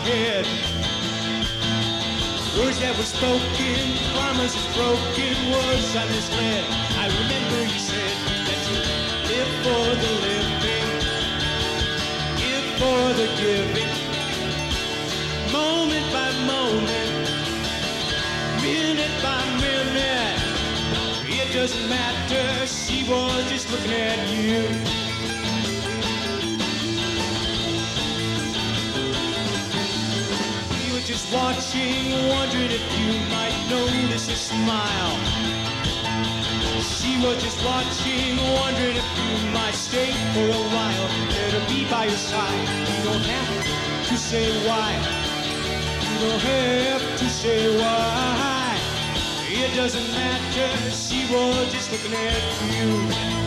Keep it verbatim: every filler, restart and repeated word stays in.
head. Words that were spoken, promises broken, words I misled. I remember you said that you live for the living, give for the giving, moment by moment, minute by minute. It doesn't matter, she was just looking at you. We were just watching, wondering if you might notice a smile. She was just watching, wondering if you might stay for a while. There to be by your side, you don't have to say why. You don't have to say why. It doesn't matter, she was just looking at you.